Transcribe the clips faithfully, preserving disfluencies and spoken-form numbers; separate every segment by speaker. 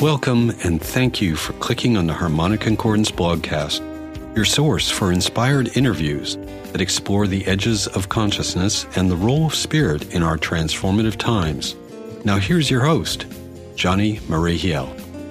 Speaker 1: Welcome and thank you for clicking on the Harmonic Concordance blogcast, your source for inspired interviews that explore the edges of consciousness and the role of spirit in our transformative times. Now here's your host, Johnny Marihiel.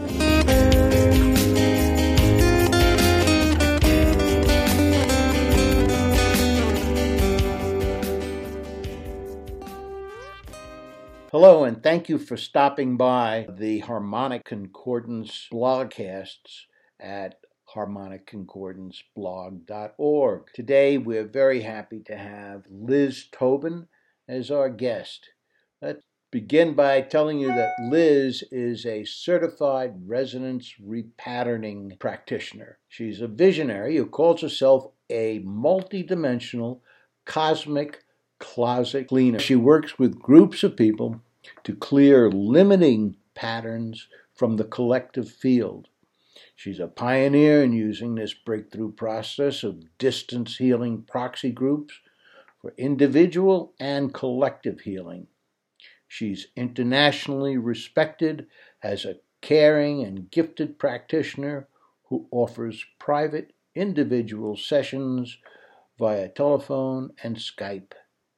Speaker 2: Hello, and thank you for stopping by the Harmonic Concordance blogcasts at harmonic concordance blog dot org. Today, we're very happy to have Liz Tobin as our guest. Let's begin by telling you that Liz is a certified resonance repatterning practitioner. She's a visionary who calls herself a multidimensional cosmic closet cleaner. She works with groups of people to clear limiting patterns from the collective field. She's a pioneer in using this breakthrough process of distance healing proxy groups for individual and collective healing. She's internationally respected as a caring and gifted practitioner who offers private individual sessions via telephone and Skype.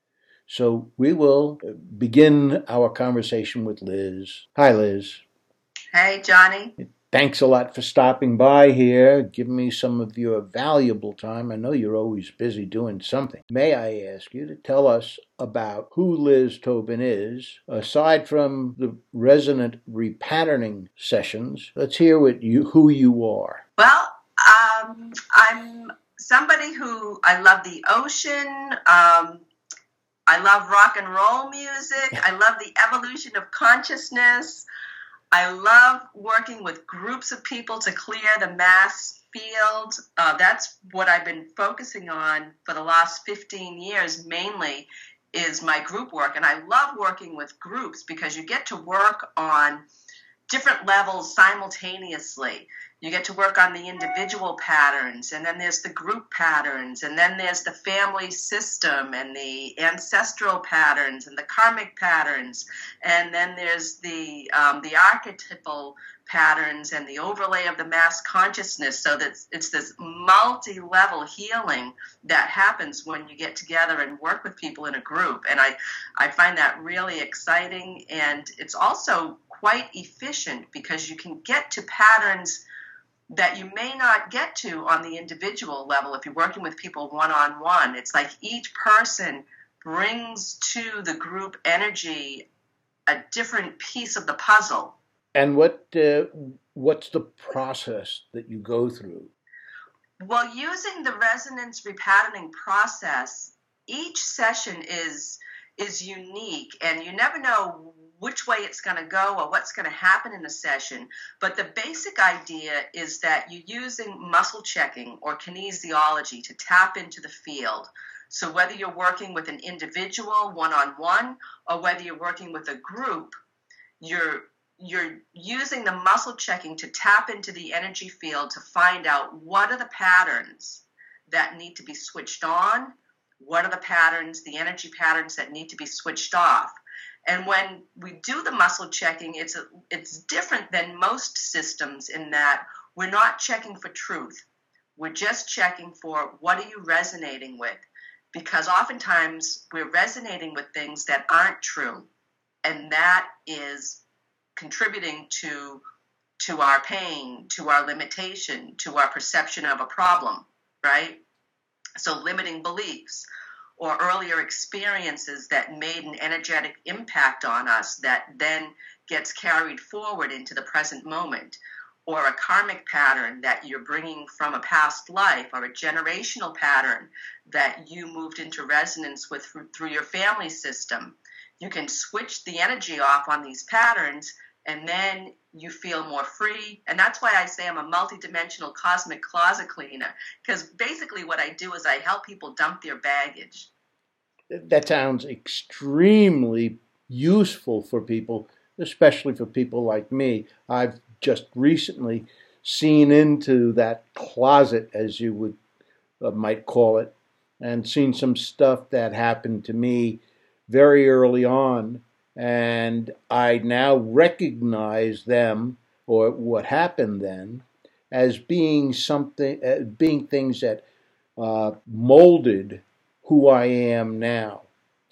Speaker 2: So we will begin our conversation with Liz. Hi, Liz.
Speaker 3: Hey, Johnny.
Speaker 2: Thanks a lot for stopping by here, giving me some of your valuable time. I know you're always busy doing something. May I ask you to tell us about who Liz Tobin is? Aside from the resonant repatterning sessions, let's hear what you, who you are.
Speaker 3: Well, um, I'm somebody who, I love the ocean. Um, I love rock and roll music. I love the evolution of consciousness. I love working with groups of people to clear the mass field. Uh, that's what I've been focusing on for the last fifteen years, mainly, is my group work. And I love working with groups because you get to work on different levels simultaneously. You get to work on the individual patterns, and then there's the group patterns, and then there's the family system and the ancestral patterns and the karmic patterns, and then there's the um, the archetypal patterns and the overlay of the mass consciousness. So that it's this multi-level healing that happens when you get together and work with people in a group. And I, I find that really exciting, and it's also quite efficient because you can get to patterns that you may not get to on the individual level if you're working with people one-on-one. It's like each person brings to the group energy a different piece of the puzzle.
Speaker 2: And what uh, what's the process that you go through?
Speaker 3: Well, using the resonance repatterning process, each session is is unique, and you never know which way it's going to go or what's going to happen in the session. But the basic idea is that you're using muscle checking or kinesiology to tap into the field. So whether you're working with an individual one-on-one or whether you're working with a group, you're you're using the muscle checking to tap into the energy field to find out what are the patterns that need to be switched on, what are the patterns, the energy patterns that need to be switched off. And when we do the muscle checking, it's a, it's different than most systems in that we're not checking for truth. We're just checking for what are you resonating with, because oftentimes we're resonating with things that aren't true, and that is contributing to to our pain, to our limitation, to our perception of a problem, right? So limiting beliefs or earlier experiences that made an energetic impact on us that then gets carried forward into the present moment, or a karmic pattern that you're bringing from a past life, or a generational pattern that you moved into resonance with through your family system. You can switch the energy off on these patterns, and then you feel more free. And that's why I say I'm a multidimensional cosmic closet cleaner, because basically what I do is I help people dump their baggage.
Speaker 2: That sounds extremely useful for people, especially for people like me. I've just recently seen into that closet, as you would uh, might call it, and seen some stuff that happened to me very early on, and I now recognize them or what happened then, as being something, uh, being things that uh, molded who I am now.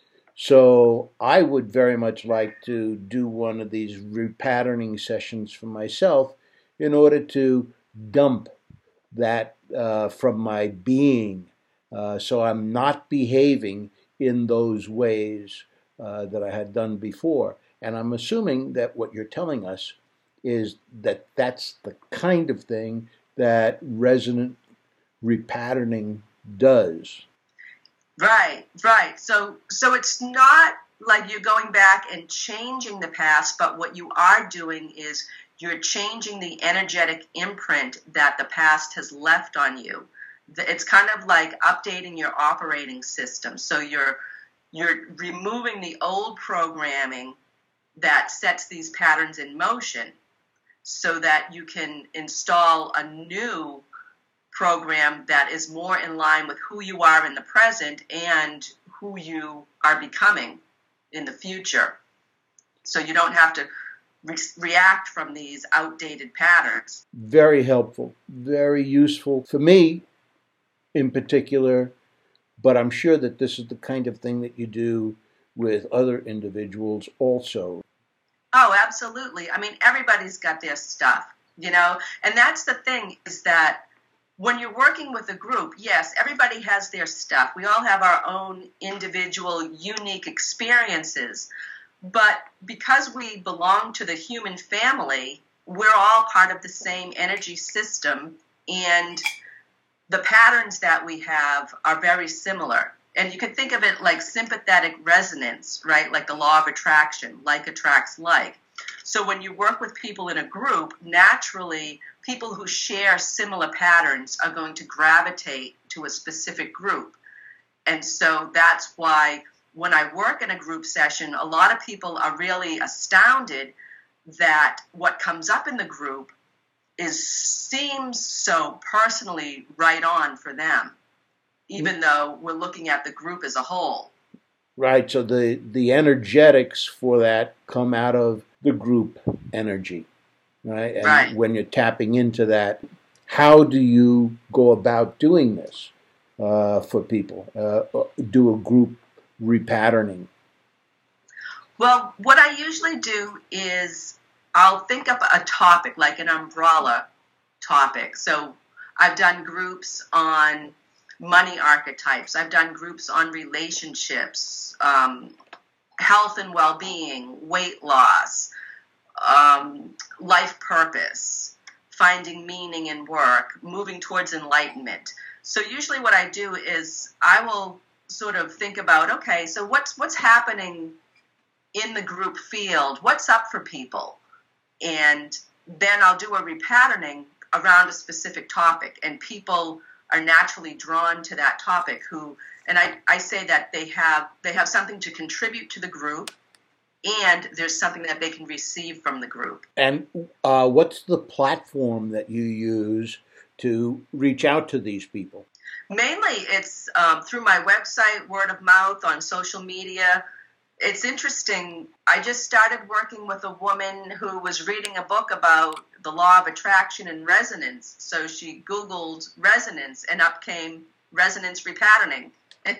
Speaker 2: So I would very much like to do one of these repatterning sessions for myself in order to dump that uh, from my being, uh, so I'm not behaving in those ways uh, that I had done before. And I'm assuming that what you're telling us is that that's the kind of thing that resonant repatterning does.
Speaker 3: Right, right. So, so it's not like you're going back and changing the past, but what you are doing is you're changing the energetic imprint that the past has left on you. It's kind of like updating your operating system. So you're you're removing the old programming that sets these patterns in motion so that you can install a new program that is more in line with who you are in the present and who you are becoming in the future. So you don't have to re- react from these outdated patterns.
Speaker 2: Very helpful, very useful for me in particular, but I'm sure that this is the kind of thing that you do with other individuals also.
Speaker 3: Oh, absolutely. I mean, everybody's got their stuff, you know, and that's the thing is that when you're working with a group, yes, everybody has their stuff. We all have our own individual, unique experiences. But because we belong to the human family, we're all part of the same energy system, and the patterns that we have are very similar. And you can think of it like sympathetic resonance, right? Like the law of attraction, like attracts like. So when you work with people in a group, naturally, people who share similar patterns are going to gravitate to a specific group. And so that's why when I work in a group session, a lot of people are really astounded that what comes up in the group is seems so personally right on for them, even though we're looking at the group as a whole.
Speaker 2: Right, so the, the energetics for that come out of the group energy, right? And
Speaker 3: right.
Speaker 2: When you're tapping into that, how do you go about doing this uh, for people? Uh, do a group repatterning?
Speaker 3: Well, what I usually do is I'll think up a topic, like an umbrella topic. So I've done groups on money archetypes. I've done groups on relationships, um, health and well-being, weight loss, um, life purpose, finding meaning in work, moving towards enlightenment. So usually what I do is I will sort of think about, okay, so what's what's happening in the group field? What's up for people? And then I'll do a repatterning around a specific topic, and people are naturally drawn to that topic who, and I, I say that they have they have something to contribute to the group, and there's something that they can receive from the group.
Speaker 2: And uh, what's the platform that you use to reach out to these people?
Speaker 3: Mainly it's um, through my website, word of mouth, on social media. It's interesting. I just started working with a woman who was reading a book about the law of attraction and resonance. So she Googled resonance, and up came resonance repatterning.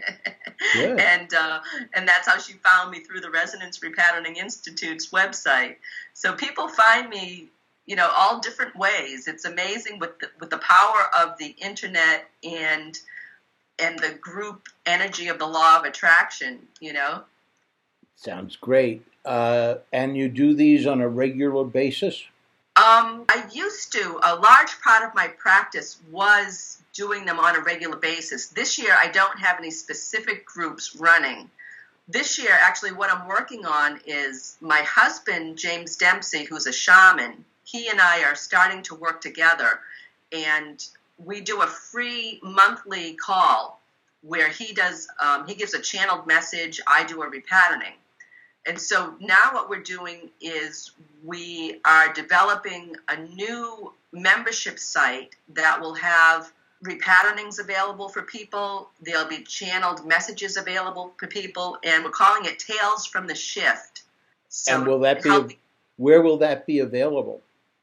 Speaker 3: Yeah. And uh, and that's how she found me, through the Resonance Repatterning Institute's website. So people find me, you know, all different ways. It's amazing with the, with the power of the internet and and the group energy of the law of attraction, you know.
Speaker 2: Sounds great. Uh, and you do these on a regular basis?
Speaker 3: Um, I used to. A large part of my practice was doing them on a regular basis. This year, I don't have any specific groups running. This year, actually, what I'm working on is my husband, James Dempsey, who's a shaman. He and I are starting to work together, and we do a free monthly call where he does, um, he gives a channeled message, I do a repatterning. And so now what we're doing is we are developing a new membership site that will have repatternings available for people. There'll be channeled messages available for people, and we're calling it Tales from the Shift. So
Speaker 2: and will that be, where will that be available?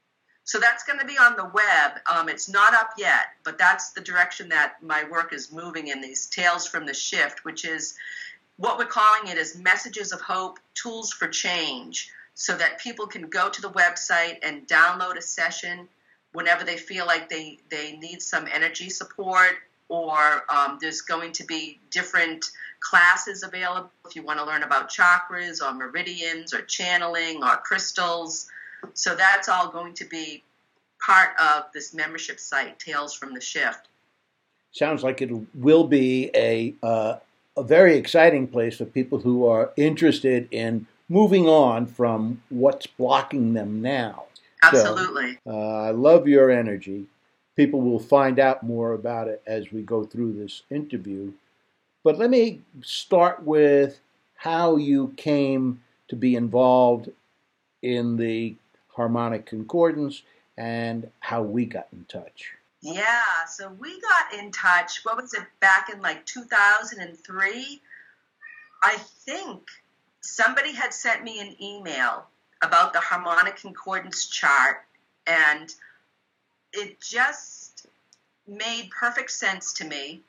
Speaker 3: So that's going to be on the web. Um, it's not up yet, but that's the direction that my work is moving in, these Tales from the Shift, which is what we're calling it is Messages of Hope, Tools for Change, so that people can go to the website and download a session whenever they feel like they, they need some energy support, or um, there's going to be different classes available if you want to learn about chakras or meridians or channeling or crystals. So that's all going to be part of this membership site, Tales from the Shift.
Speaker 2: Sounds like it will be a uh, a very exciting place for people who are interested in moving on from what's blocking them now.
Speaker 3: Absolutely.
Speaker 2: So, uh, I love your energy. People will find out more about it as we go through this interview. But let me start with how you came to be involved in the Harmonic Concordance and how we got in touch.
Speaker 3: Yeah, so we got in touch, what was it, back in like two thousand three? I think somebody had sent me an email about the Harmonic Concordance chart, and it just made perfect sense to me.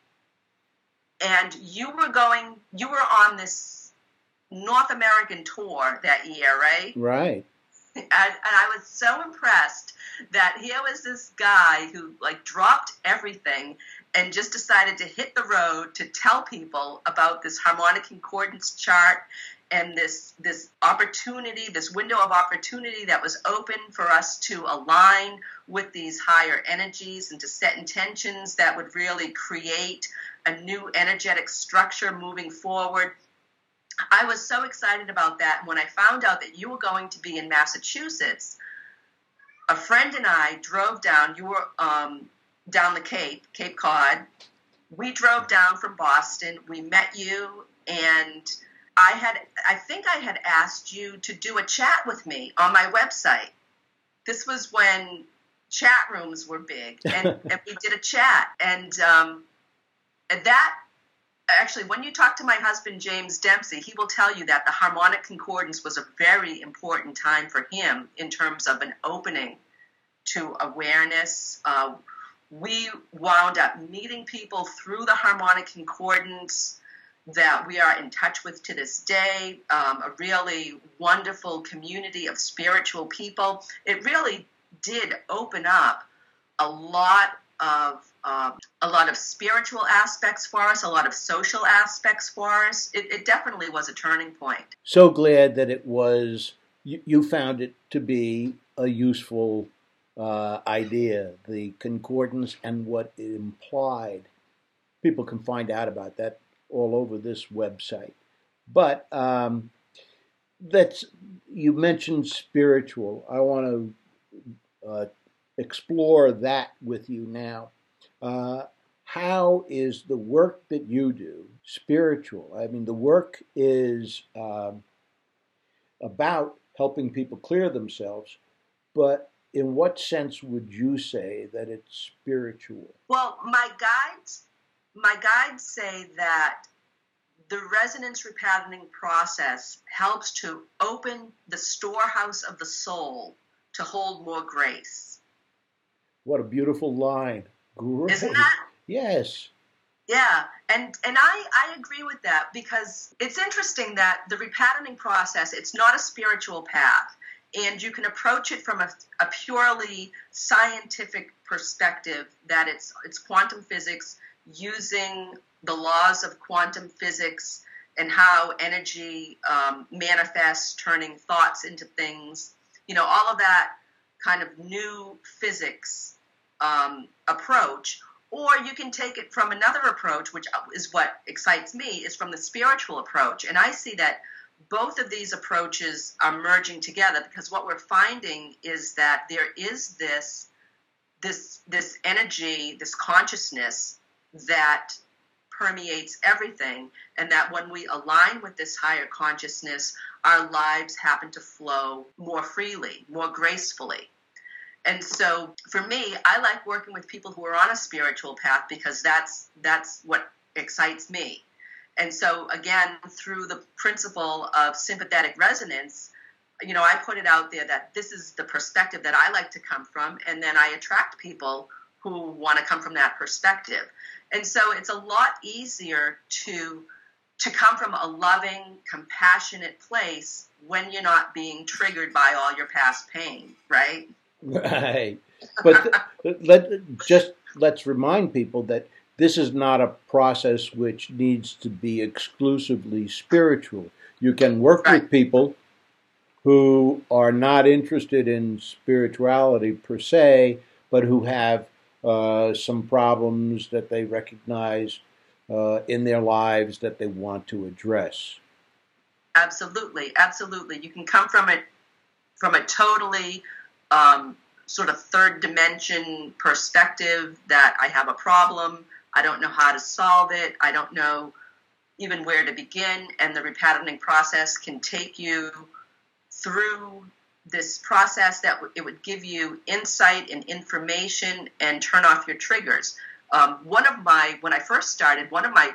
Speaker 3: And you were going, you were on this North American tour that year, right?
Speaker 2: Right.
Speaker 3: And, and I was so impressed that here was this guy who like dropped everything and just decided to hit the road to tell people about this Harmonic Concordance chart and this this opportunity, this window of opportunity that was open for us to align with these higher energies and to set intentions that would really create a new energetic structure moving forward. I was so excited about that. When I found out that you were going to be in Massachusetts, a friend and I drove down. You were um, down the Cape, Cape Cod. We drove down from Boston. We met you, and I had, I think I had asked you to do a chat with me on my website. This was when chat rooms were big, and, and we did a chat. And, um, and that, actually, when you talk to my husband, James Dempsey, he will tell you that the Harmonic Concordance was a very important time for him in terms of an opening to awareness. Uh, we wound up meeting people through the Harmonic Concordance that we are in touch with to this day, um, a really wonderful community of spiritual people. It really did open up a lot of uh, a lot of spiritual aspects for us, a lot of social aspects for us. It, it definitely was a turning point.
Speaker 2: So glad that it was, you, you found it to be a useful uh, idea, the concordance and what it implied. People can find out about that all over this website. But um, that's, you mentioned spiritual. I want to uh, explore that with you now. Uh, how is the work that you do spiritual? I mean, the work is um, about helping people clear themselves, but in what sense would you say that it's spiritual?
Speaker 3: Well, my guides, my guides say that the resonance repatterning process helps to open the storehouse of the soul to hold more grace.
Speaker 2: What a beautiful line. Great.
Speaker 3: Isn't that?
Speaker 2: Yes.
Speaker 3: Yeah, and and I, I agree with that, because it's interesting that the repatterning process, it's not a spiritual path, and you can approach it from a, a purely scientific perspective, that it's it's quantum physics using the laws of quantum physics and how energy um, manifests, turning thoughts into things, you know, all of that kind of new physics um, approach. Or you can take it from another approach, which is what excites me, is from the spiritual approach. And I see that both of these approaches are merging together, because what we're finding is that there is this, this, this energy, this consciousness that permeates everything, and that when we align with this higher consciousness, our lives happen to flow more freely, more gracefully. And so for me, I like working with people who are on a spiritual path, because that's that's what excites me. And so again, through the principle of sympathetic resonance, you know, I put it out there that this is the perspective that I like to come from, and then I attract people who want to come from that perspective. And so it's a lot easier to to come from a loving, compassionate place when you're not being triggered by all your past pain, right?
Speaker 2: Right. But let just let's remind people that this is not a process which needs to be exclusively spiritual. You can work
Speaker 3: Right.
Speaker 2: with people who are not interested in spirituality per se, but who have uh, some problems that they recognize uh, in their lives that they want to address.
Speaker 3: Absolutely, absolutely. You can come from it from a totally um, sort of third dimension perspective that I have a problem, I don't know how to solve it, I don't know even where to begin, and the repatterning process can take you through this process that w- it would give you insight and information and turn off your triggers. Um, one of my, when I first started, one of my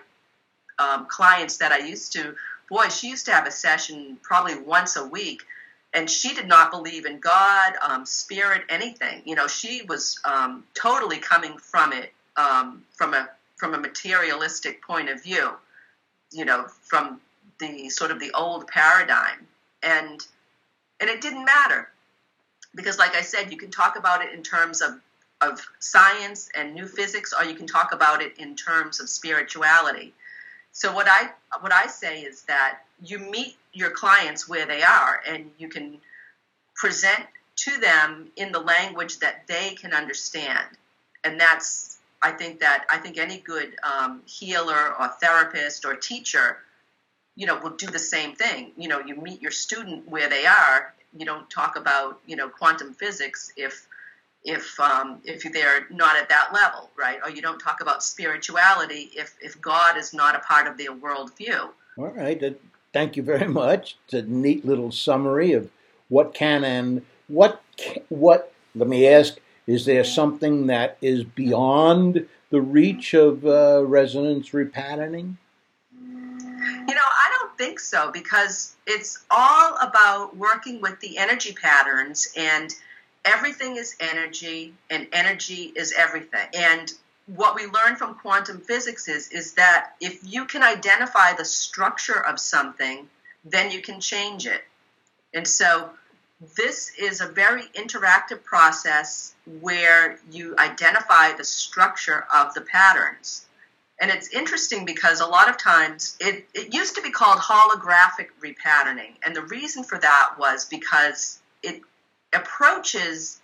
Speaker 3: um, clients that I used to, boy, she used to have a session probably once a week, and she did not believe in God, um, spirit, anything. You know, she was um, totally coming from it um, from a from a materialistic point of view. You know, from the sort of the old paradigm, and and it didn't matter because, like I said, you can talk about it in terms of of science and new physics, or you can talk about it in terms of spirituality. So what I what I say is that you meet your clients where they are, and you can present to them in the language that they can understand. And that's, I think that I think any good um, healer or therapist or teacher, you know, will do the same thing. You know, you meet your student where they are. You don't talk about, you know, quantum physics if if um, if they're not at that level, right? Or you don't talk about spirituality if, if God is not a part of their worldview.
Speaker 2: All right. Uh, Thank you very much. It's a neat little summary of what can and what, ca- what, let me ask, is there something that is beyond the reach of uh, resonance repatterning?
Speaker 3: You know, I don't think so, because it's all about working with the energy patterns, and everything is energy, and energy is everything. And what we learn from quantum physics is, is that if you can identify the structure of something, then you can change it. And so this is a very interactive process where you identify the structure of the patterns. And it's interesting because a lot of times it, it used to be called holographic repatterning. And the reason for that was because it approaches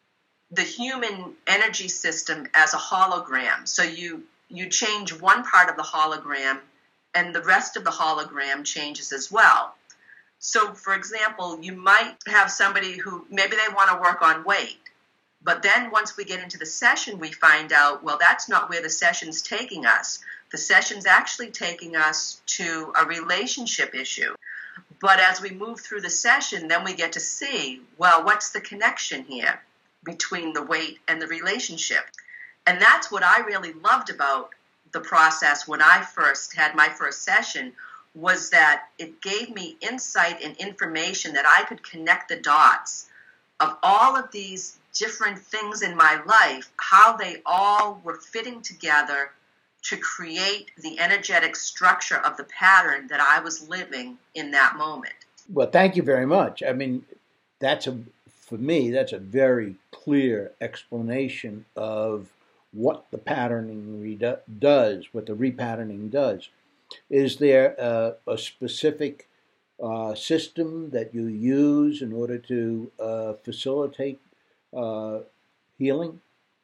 Speaker 3: the human energy system as a hologram. So you you change one part of the hologram, and the rest of the hologram changes as well. So, for example, you might have somebody who maybe they want to work on weight, but then once we get into the session, we find out, well, that's not where the session's taking us. The session's actually taking us to a relationship issue. But as we move through the session, then we get to see, well, what's the connection here between the weight and the relationship? And that's what I really loved about the process when I first had my first session, was that it gave me insight and information that I could connect the dots of all of these different things in my life, how they all were fitting together to create the energetic structure of the pattern that I was living in that moment.
Speaker 2: Well, thank you very much. I mean, that's a, for me, that's a very clear explanation of what the patterning redo- does, what the repatterning does. Is there a, a specific uh, system that you use in order to uh, facilitate uh, healing?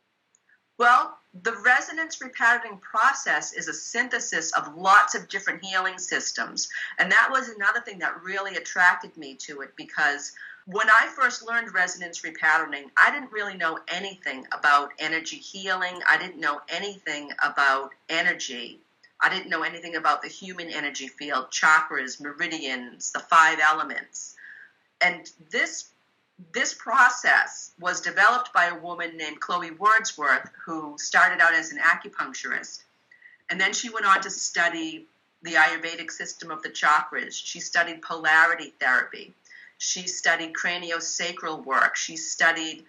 Speaker 3: Well, the resonance repatterning process is a synthesis of lots of different healing systems. And that was another thing that really attracted me to it, because when I first learned resonance repatterning, I didn't really know anything about energy healing. I didn't know anything about energy. I didn't know anything about the human energy field, chakras, meridians, the five elements. And this This process was developed by a woman named Chloe Wordsworth, who started out as an acupuncturist. And then she went on to study the Ayurvedic system of the chakras. She studied polarity therapy. She studied craniosacral work. She studied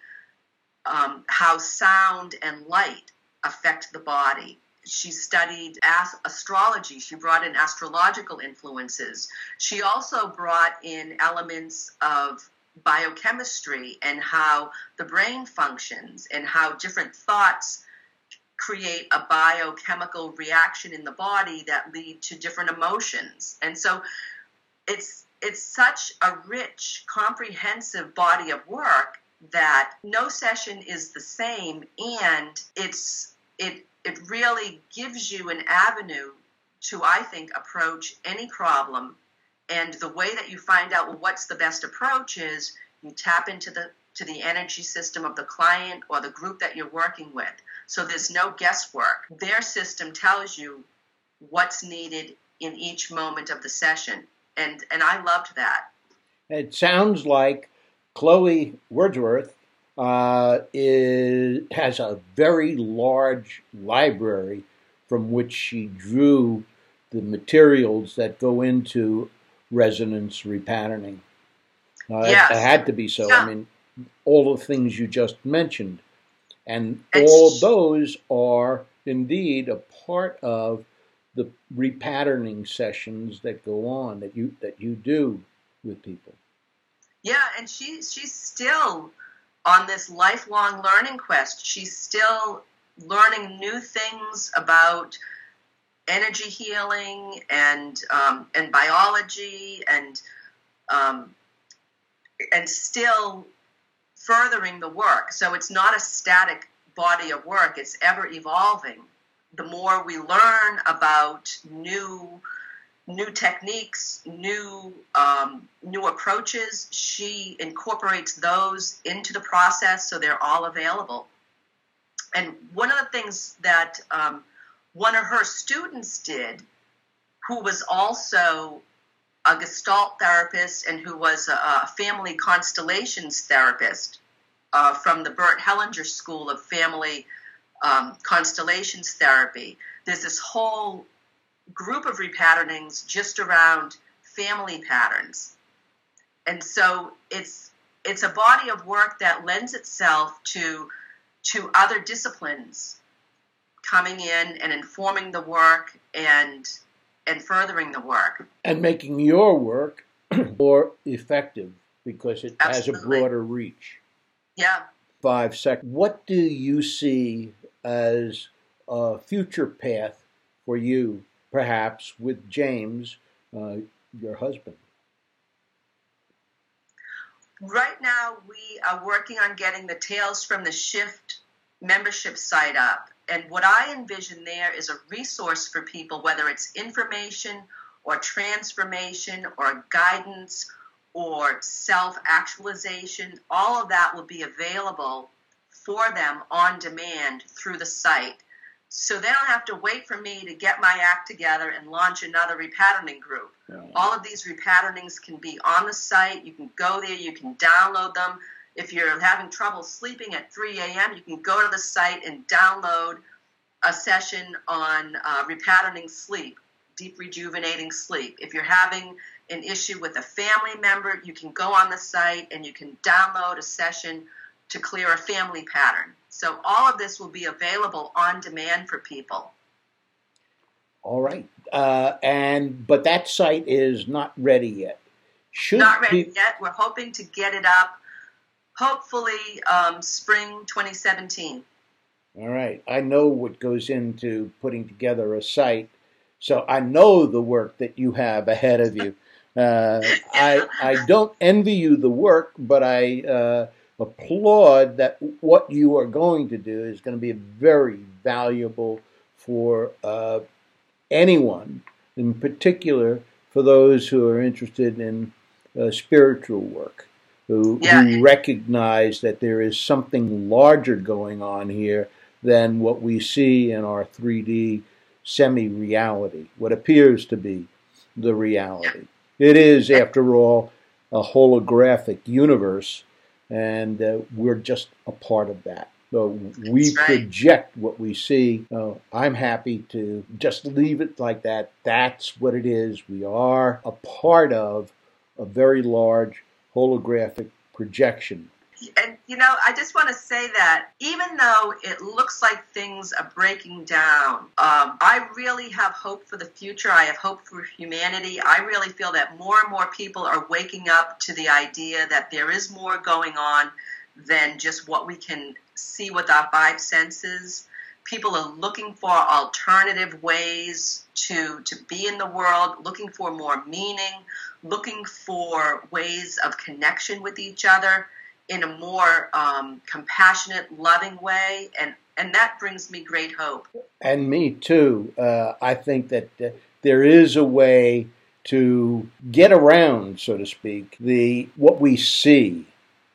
Speaker 3: um, how sound and light affect the body. She studied ast- astrology. She brought in astrological influences. She also brought in elements of biochemistry and how the brain functions and how different thoughts create a biochemical reaction in the body that lead to different emotions. And so it's it's such a rich, comprehensive body of work that no session is the same, and it's it it really gives you an avenue to, I think, approach any problem. And the way that you find out well, what's the best approach is you tap into the to the energy system of the client or the group that you're working with. So there's no guesswork. Their system tells you what's needed in each moment of the session. And and I loved that.
Speaker 2: It sounds like Chloe Wordsworth uh, is, has a very large library from which she drew the materials that go into resonance repatterning. Uh,
Speaker 3: yes.
Speaker 2: it, it had to be so.
Speaker 3: Yeah.
Speaker 2: I mean, all the things you just mentioned. And
Speaker 3: It's,
Speaker 2: all of those are indeed a part of the repatterning sessions that go on, that you that you do with people.
Speaker 3: Yeah, and she she's still on this lifelong learning quest. She's still learning new things about energy healing and um, and biology and um, and still furthering the work. So it's not a static body of work. It's ever evolving. The more we learn about new new techniques, new um, new approaches, she incorporates those into the process so they're all available. And one of the things that um, one of her students did, who was also a Gestalt therapist and who was a, a family constellations therapist uh, from the Bert Hellinger School of Family um, Constellations Therapy. There's this whole group of repatternings just around family patterns. And so it's it's a body of work that lends itself to to other disciplines coming in and informing the work and and furthering the work.
Speaker 2: And making your work more effective because it
Speaker 3: Absolutely.
Speaker 2: has a broader reach.
Speaker 3: Yeah.
Speaker 2: Five seconds. What do you see as a future path for you, perhaps with James, uh, your husband?
Speaker 3: Right now, we are working on getting the Tales from the Shift membership site up. And what I envision there is a resource for people, whether it's information or transformation or guidance or self-actualization. All of that will be available for them on demand through the site. So they don't have to wait for me to get my act together and launch another repatterning group. Right. All of these repatternings can be on the site. You can go there. You can download them. If you're having trouble sleeping at three a.m., you can go to the site and download a session on uh, repatterning sleep, deep rejuvenating sleep. If you're having an issue with a family member, you can go on the site and you can download a session to clear a family pattern. So all of this will be available on demand for people.
Speaker 2: All right. Uh, and but that site is not ready yet. Should
Speaker 3: not ready
Speaker 2: pe-
Speaker 3: yet. We're hoping to get it up, hopefully um, spring twenty seventeen.
Speaker 2: All right. I know what goes into putting together a site, so I know the work that you have ahead of you. Uh, I I don't envy you the work, but I uh, applaud that what you are going to do is going to be very valuable for uh, anyone, in particular for those who are interested in uh, spiritual work, who,
Speaker 3: yeah.
Speaker 2: who recognize that there is something larger going on here than what we see in our three D semi-reality, what appears to be the reality. It is, after all, a holographic universe, and uh, we're just a part of that. So we
Speaker 3: right.
Speaker 2: project what we see. Uh, I'm happy to just leave it like that. That's what it is. We are a part of a very large holographic projection.
Speaker 3: And, you know, I just want to say that even though it looks like things are breaking down, um, I really have hope for the future. I have hope for humanity. I really feel that more and more people are waking up to the idea that there is more going on than just what we can see with our five senses. People are looking for alternative ways to, to be in the world, looking for more meaning, looking for ways of connection with each other in a more um, compassionate, loving way, and, and that brings me great hope.
Speaker 2: And me too. Uh, I think that uh, there is a way to get around, so to speak, the what we see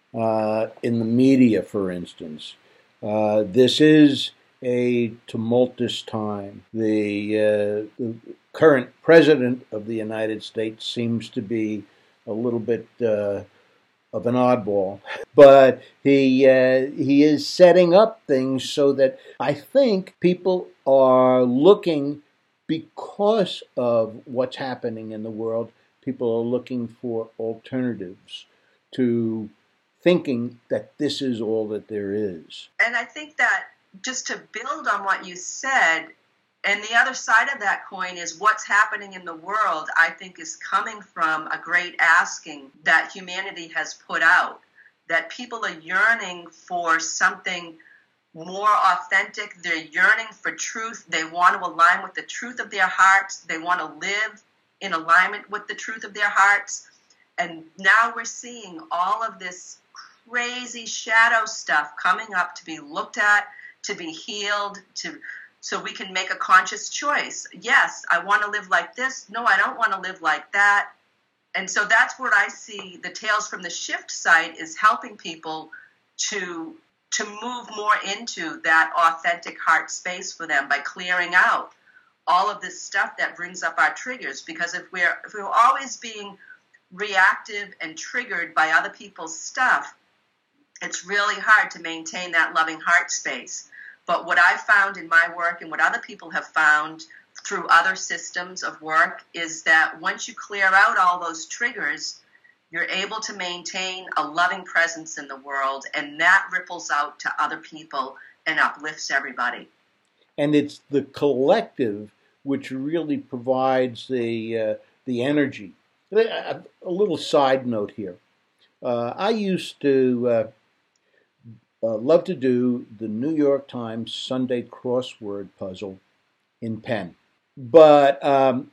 Speaker 2: uh, in the media, for instance. Uh, this is a tumultuous time. The, uh, the current president of the United States seems to be a little bit Uh, of an oddball, but he uh, he is setting up things so that I think people are looking, because of what's happening in the world, people are looking for alternatives to thinking that this is all that there is.
Speaker 3: And I think that just to build on what you said, and the other side of that coin is what's happening in the world, I think, is coming from a great asking that humanity has put out, that people are yearning for something more authentic. They're yearning for truth. They want to align with the truth of their hearts. They want to live in alignment with the truth of their hearts. And now we're seeing all of this crazy shadow stuff coming up to be looked at, to be healed, to so we can make a conscious choice. Yes, I want to live like this. No, I don't want to live like that. And so that's where I see the Tales from the Shift site is helping people to to move more into that authentic heart space for them by clearing out all of this stuff that brings up our triggers. Because if we're if we're always being reactive and triggered by other people's stuff, it's really hard to maintain that loving heart space. But what I've found in my work and what other people have found through other systems of work is that once you clear out all those triggers, you're able to maintain a loving presence in the world, and that ripples out to other people and uplifts everybody.
Speaker 2: And it's the collective which really provides the uh, the energy. A, a little side note here. Uh, I used to uh, uh, love to do the New York Times Sunday crossword puzzle in pen. But um,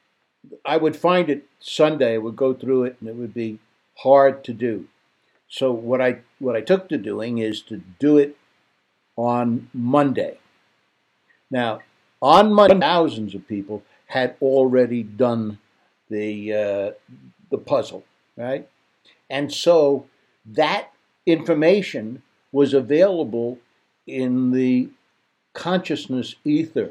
Speaker 2: I would find it Sunday, I would go through it, and it would be hard to do. So what I what I took to doing is to do it on Monday. Now, on Monday, thousands of people had already done the uh, the puzzle, right? And so that information was available in the consciousness ether.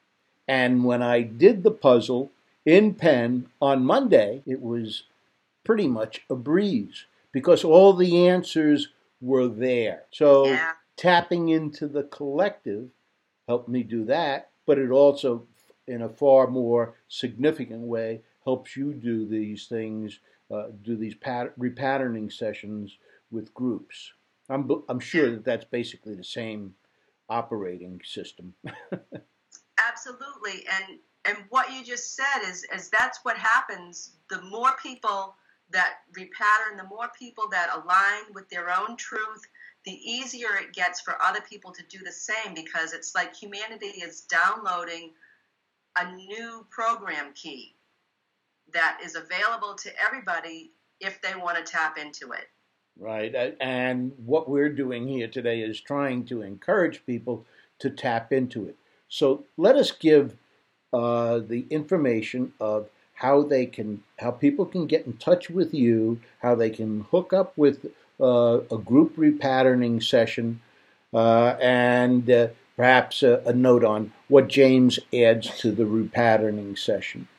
Speaker 2: And when I did the puzzle in pen on Monday, it was pretty much a breeze because all the answers were there. So
Speaker 3: Yeah.
Speaker 2: tapping into the collective helped me do that, but it also, in a far more significant way, helps you do these things, uh, do these pat- repatterning sessions with groups. I'm I'm sure that that's basically the same operating system.
Speaker 3: Absolutely. And and what you just said is is that's what happens. The more people that repattern, the more people that align with their own truth, the easier it gets for other people to do the same, because it's like humanity is downloading a new program key that is available to everybody if they want to tap into it.
Speaker 2: Right. And what we're doing here today is trying to encourage people to tap into it. So let us give uh, the information of how they can, how people can get in touch with you, how they can hook up with uh, a group repatterning session, uh, and uh, perhaps a, a note on what James adds to the repatterning session.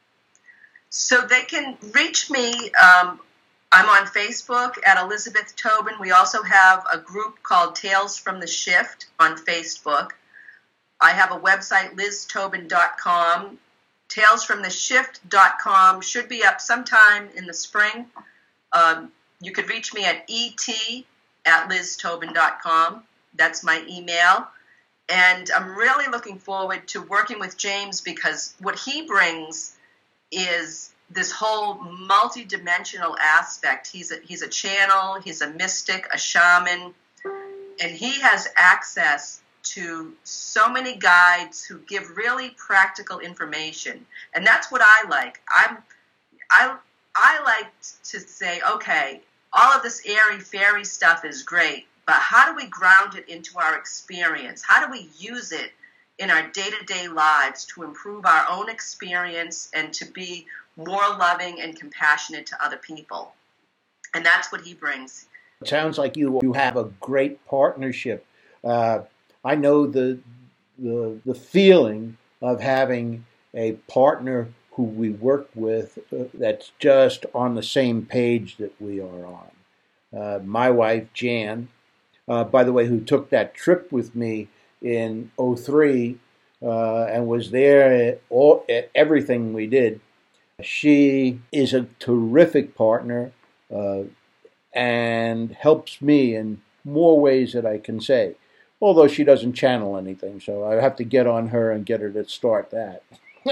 Speaker 3: So they can reach me. Um, I'm on Facebook at Elizabeth Tobin. We also have a group called Tales from the Shift on Facebook. I have a website, liz tobin dot com. tales from the shift dot com should be up sometime in the spring. Um, you could reach me at et at liz tobin dot com. That's my email. And I'm really looking forward to working with James, because what he brings is this whole multi-dimensional aspect. He's a, he's a channel, he's a mystic, a shaman, and he has access to so many guides who give really practical information. And that's what I like. I'm, I, I like to say, okay, all of this airy-fairy stuff is great, but how do we ground it into our experience? How do we use it in our day-to-day lives to improve our own experience and to be more loving and compassionate to other people? And that's what he brings.
Speaker 2: It sounds like you you have a great partnership. Uh, I know the, the the feeling of having a partner who we work with uh, that's just on the same page that we are on. Uh, my wife, Jan, uh, by the way, who took that trip with me in oh three uh, and was there at, all, at everything we did. She is a terrific partner uh, and helps me in more ways that I can say, although she doesn't channel anything, so I have to get on her and get her to start that.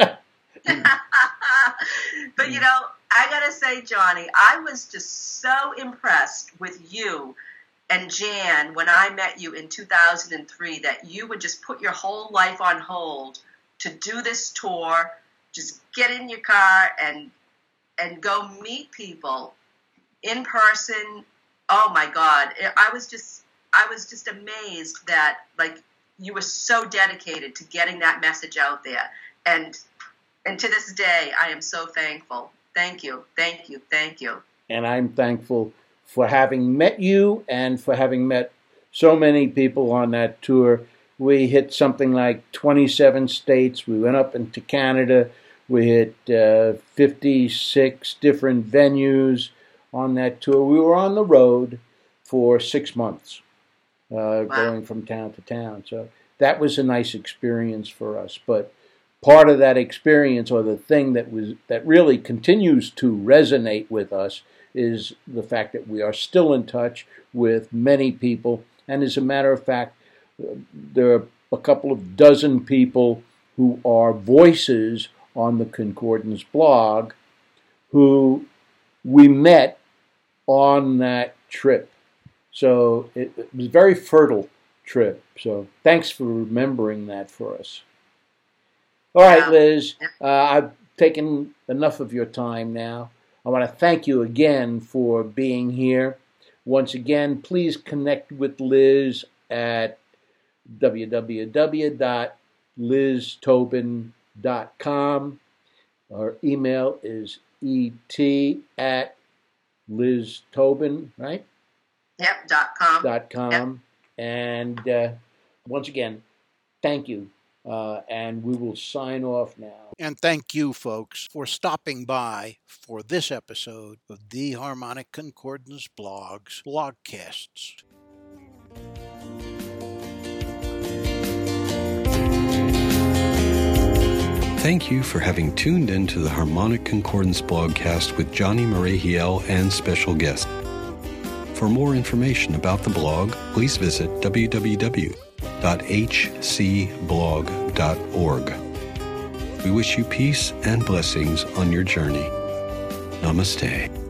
Speaker 3: But, you know, I got to say, Johnny, I was just so impressed with you and Jan when I met you in two thousand three that you would just put your whole life on hold to do this tour, just get in your car and and go meet people in person. Oh, my God. I was just I was just amazed that, like, you were so dedicated to getting that message out there. And and to this day, I am so thankful. Thank you, thank you, thank you.
Speaker 2: And I'm thankful for having met you and for having met so many people on that tour. We hit something like twenty-seven states. We went up into Canada. We hit uh, fifty-six different venues on that tour. We were on the road for six months, uh, wow. going from town to town. So that was a nice experience for us. But part of that experience, or the thing that was that really continues to resonate with us, is the fact that we are still in touch with many people. And as a matter of fact, there are a couple of dozen people who are voices on the Concordance blog who we met on that trip. So it, it was a very fertile trip. So thanks for remembering that for us. All right, Liz, uh, I've taken enough of your time now. I want to thank you again for being here. Once again, please connect with Liz at w w w dot liz tobin dot com. Our email is et at liz tobin, right?
Speaker 3: Yep, dot com.
Speaker 2: Dot com. Yep. And uh, once again, thank you. Uh, and we will sign off now.
Speaker 4: And thank you, folks, for stopping by for this episode of the Harmonic Concordance Blog's Blogcasts.
Speaker 1: Thank you for having tuned in to the Harmonic Concordance Blogcast with Johnny Marehiel and special guest. For more information about the blog, please visit w w w dot h c blog dot org. We wish you peace and blessings on your journey. Namaste.